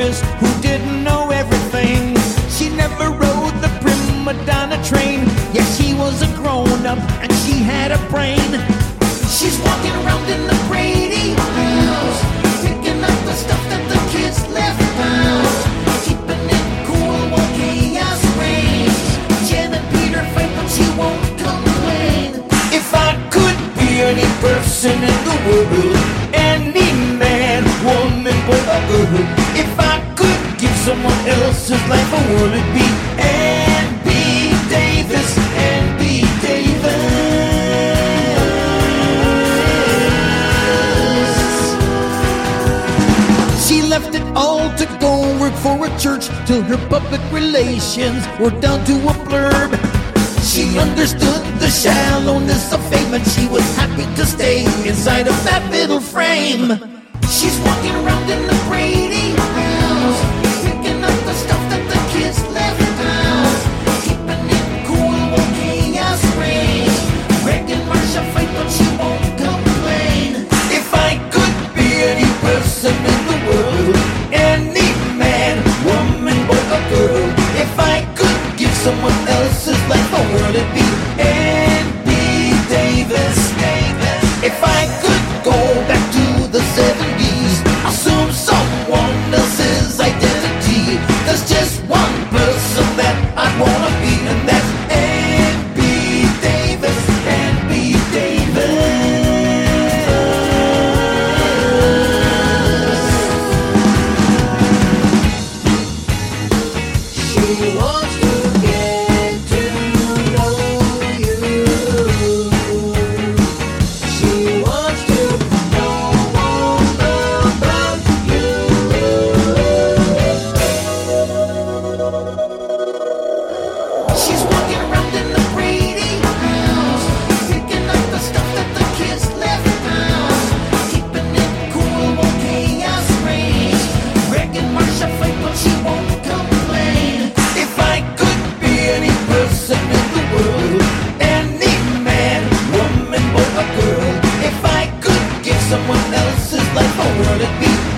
actress who didn't know everything. She never rode the prima donna train. Yeah, she was a grown-up and she had a brain. She's walking around in the Brady house, picking up the stuff that the kids left out, keeping it cool while chaos reigns. Jen and Peter fight but she won't complain. If I could be any person in the world, any man, woman, boy or girl, if I could give someone else's life a whirl, it'd be Ann B. Davis, Ann B. Davis. She left it all to go work for a church till her public relations were down to a blurb. She understood the shallowness of fame and she was happy to stay inside of that little frame. She's walking around in the Brady house, picking up the stuff that the kids left out, keeping it cool while chaos reigns. Greg and Marsha fight but she won't complain. If I could be any person in the world, any man, woman, boy or girl, if I could give someone else's life a whirl, it'd be Ann B. Davis. If I could go back to the 70s, assume someone else's identity, there's just one person that I wanna be, and that's Ann B. Davis. Ann B. Davis. She wants to get to know you. She wants to know all about you. She's walking around in the Brady house, picking up the stuff that the kids left out, keeping it cool while chaos reigns. Greg and Marsha fight but she won't complain. If I could be any person in the world, any man, woman, boy or girl, if I could give someone else's life a whirl, it'd be